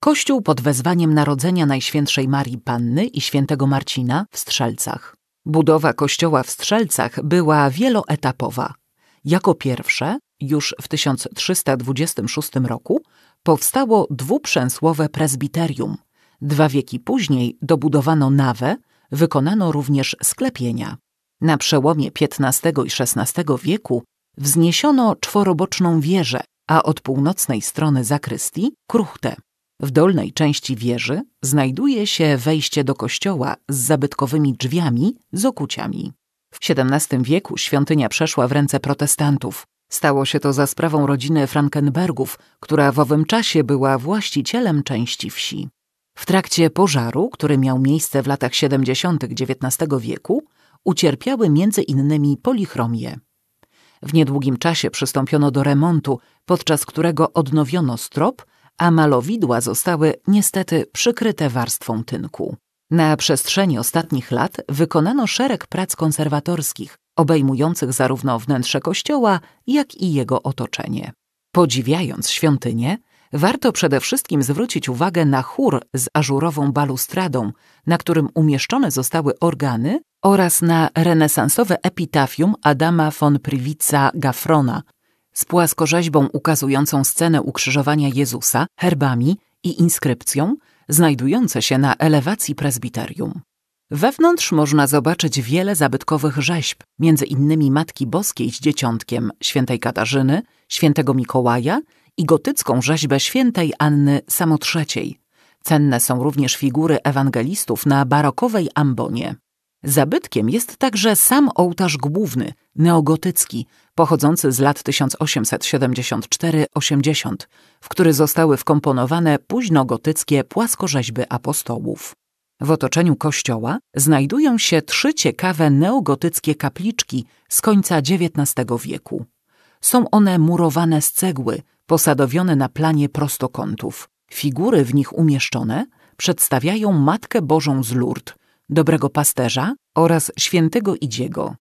Kościół pod wezwaniem Narodzenia Najświętszej Marii Panny i świętego Marcina w Strzelcach. Budowa kościoła w Strzelcach była wieloetapowa. Jako pierwsze, już w 1326 roku, powstało dwuprzęsłowe prezbiterium. 2 wieki później dobudowano nawę, wykonano również sklepienia. Na przełomie XV i XVI wieku wzniesiono czworoboczną wieżę, a od północnej strony zakrystii kruchtę. W dolnej części wieży znajduje się wejście do kościoła z zabytkowymi drzwiami z okuciami. W XVII wieku świątynia przeszła w ręce protestantów. Stało się to za sprawą rodziny Frankenbergów, która w owym czasie była właścicielem części wsi. W trakcie pożaru, który miał miejsce w latach 70. XIX wieku, ucierpiały m.in. polichromie. W niedługim czasie przystąpiono do remontu, podczas którego odnowiono strop, a malowidła zostały niestety przykryte warstwą tynku. Na przestrzeni ostatnich lat wykonano szereg prac konserwatorskich, obejmujących zarówno wnętrze kościoła, jak i jego otoczenie. Podziwiając świątynię, warto przede wszystkim zwrócić uwagę na chór z ażurową balustradą, na którym umieszczone zostały organy, oraz na renesansowe epitafium Adama von Privica-Gaffrona z płaskorzeźbą ukazującą scenę ukrzyżowania Jezusa, herbami i inskrypcją, znajdujące się na elewacji prezbiterium. Wewnątrz można zobaczyć wiele zabytkowych rzeźb, m.in. Matki Boskiej z Dzieciątkiem, świętej Katarzyny, świętego Mikołaja i gotycką rzeźbę świętej Anny Samotrzeciej. Cenne są również figury ewangelistów na barokowej ambonie. Zabytkiem jest także sam ołtarz główny, neogotycki, pochodzący z lat 1874–80, w który zostały wkomponowane późnogotyckie płaskorzeźby apostołów. W otoczeniu kościoła znajdują się 3 ciekawe neogotyckie kapliczki z końca XIX wieku. Są one murowane z cegły, posadowione na planie prostokątów. Figury w nich umieszczone przedstawiają Matkę Bożą z Lourdes, Dobrego Pasterza oraz Świętego Idziego.